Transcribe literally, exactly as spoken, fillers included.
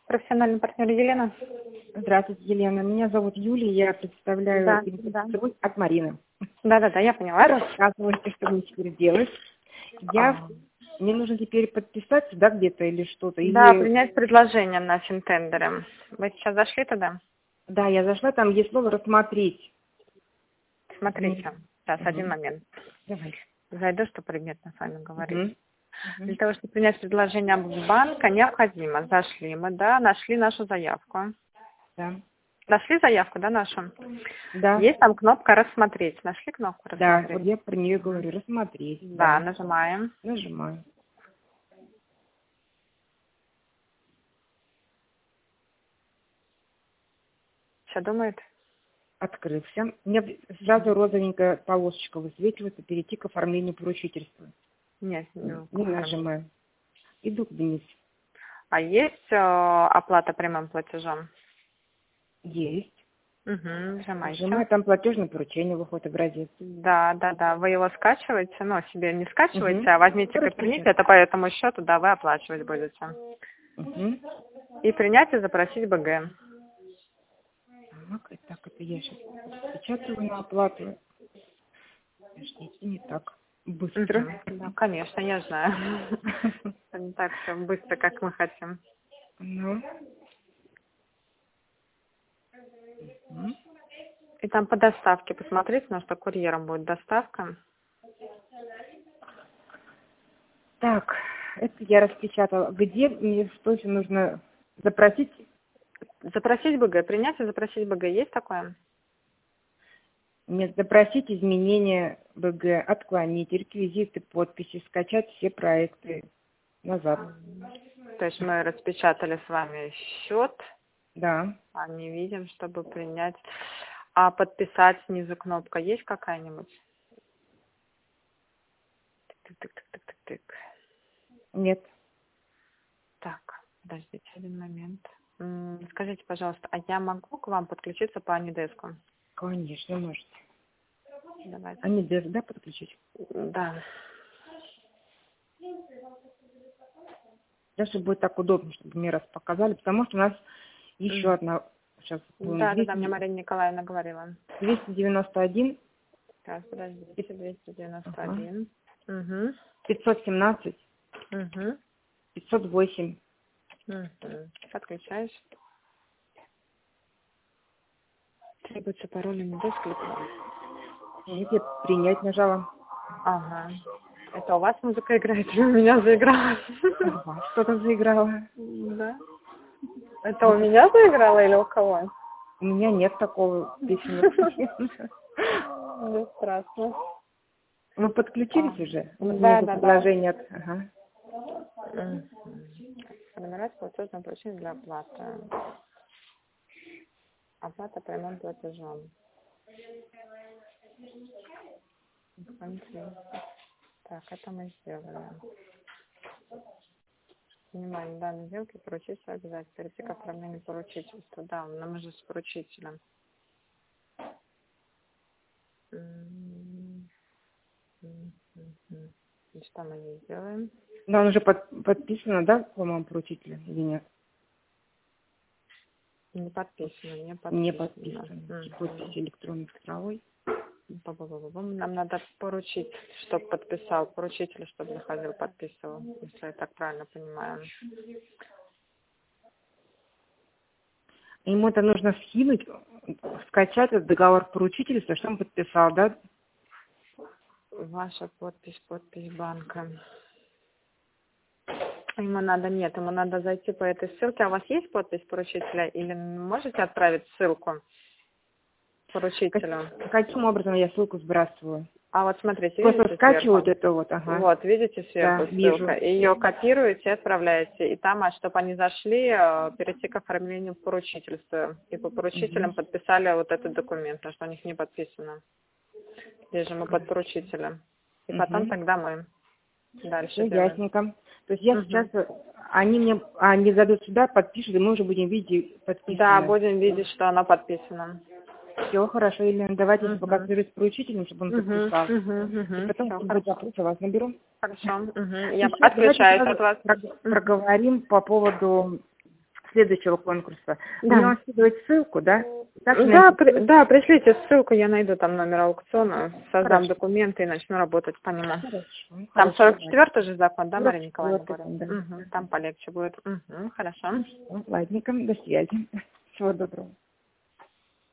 Профессиональный партнер Елена. Здравствуйте, Елена. Меня зовут Юлия, я представляю Да, инициативу от Марины. Да-да-да, я поняла. Рассказывайте, что мне теперь делать. Я... А. Мне нужно теперь подписаться, да, где-то или что-то? Да, Или... принять предложение на финтендере. Вы сейчас зашли туда? Да, я зашла, там есть слово «рассмотреть». Смотрите, сейчас, Угу. один момент. Давай. Зайду, чтобы предметно с вами говорить. Угу. Для того, чтобы принять предложение об банка, необходимо. Зашли мы, да, нашли нашу заявку. Да. Нашли заявку, да, нашу? Да. Есть там кнопка «Рассмотреть». Нашли кнопку Да, «Рассмотреть»? вот я про нее говорю, рассмотреть. Да, Да, нажимаем. Нажимаю. Что думает? Открылся. У меня сразу розовенькая полосочка высвечивается, перейти к оформлению поручительства. Нет, не, Не нажимаю. Иду вниз. А есть э, оплата прямым платежом? Есть. Угу, нажимайте. Нажимаю, там платежное поручение выходит образец. Да, да, да. Вы его скачиваете, но себе не скачиваете, Угу. а возьмите Хорошо. как примите, это по этому счету, да, вы оплачивать будете. Угу. И принять и запросить БГ. Так, так, это я сейчас печатаю на оплату. Подождите, не так быстро. Угу. Да, конечно, я знаю. Не так все быстро, как мы хотим. Ну. Угу. И там по доставке посмотрите, потому что курьером будет доставка. Так, это я распечатала. Где мне что еще нужно запросить? Запросить БГ, принять и запросить БГ. Есть такое? Нет, запросить изменения БГ, отклонить реквизиты, подписи, скачать все проекты назад. То есть мы распечатали с вами счет, Да. а не видим, чтобы принять. А подписать снизу кнопка есть какая-нибудь? Тык-тык-тык-тык-тык. Нет. Так, подождите один момент. М, Скажите, пожалуйста, а я могу к вам подключиться по Анидеску? Конечно, можете. Давайте. Они даже, да, подключить? Да. Даже будет так удобно, чтобы мне раз показали, потому что у нас еще М. одна, сейчас будем, Да, да, да, мне двести Марина Николаевна говорила. двести девяносто один, Сейчас, подождите, двести девяносто ага, один. Угу. пятьсот семнадцать, Угу. пятьсот восемь. Угу. Подключаюсь. Требуется пароль Анидеска. Нет, я принять нажала. Ага. Это у вас музыка играет или у меня заиграла? У вас что-то заиграло. Да. Это у меня заиграла или у кого? У меня нет такого песенного. Не страшно. Вы подключились А, уже? да, Мне да, да. предложение от... Ага. Мгм. Формировать платежное поручение для оплаты. Оплата прямым платежом. Так, это мы сделали. Внимание, данной сделки поручитель обязательно перейти к оформлению поручительства. Да, но мы же с поручителем. М, м, м, м. И что мы здесь делаем? Да, он уже под, подписано, да, по-моему, поручителя или нет? Не подписано, не подписано. Не подписано. Мгм. Подпись электронной цифровой. Бу-бу-бу-бу-бу. Нам надо поручить, чтобы подписал, поручителя, чтобы заходил, подписывал, если я так правильно понимаю. Ему это нужно скинуть, скачать этот договор поручительства, что он подписал, да? Ваша подпись, подпись банка. Ему надо, нет, ему надо зайти по этой ссылке. А у вас есть подпись поручителя или можете отправить ссылку поручителю? Как- каким образом я ссылку сбрасываю? А вот смотрите, Просто видите скачиваю вот сверху? это вот, ага. Вот, видите сверху Да, ссылка? вижу. Ее копируете, отправляете. И там, а чтобы они зашли, э, перейти к оформлению поручительства. И по поручителям Угу. подписали вот этот документ, потому что у них не подписано. Здесь же мы под поручителем. И потом Угу. тогда мы дальше Все делаем. ясненько. То есть я Мгм. сейчас, они мне, они зайдут сюда, подпишут, и мы уже будем видеть Да, подписанное. будем видеть, что она подписана. Все хорошо, Елена, давайте я Мгм. поговорю с поручителем, чтобы он Угу, подписал. угу, И угу. потом, Все, если будет хорошо. вопрос, я вас наберу. Хорошо. Угу. И Я всё, давайте отключаюсь сразу от вас. прог- проговорим по поводу следующего конкурса. Да. Мне вам скидывать ссылку, да? Так, Да, при, да, пришлите ссылку, я найду там номер аукциона, создам Хорошо. документы и начну работать по нему. Хорошо. Там Хорошо, сорок четвёртый же закон, да, сорок Мария Николаевна? четвёртый, говорит? да. Мгм, там полегче будет. Угу, хорошо. Ладненько, до связи. Всего доброго.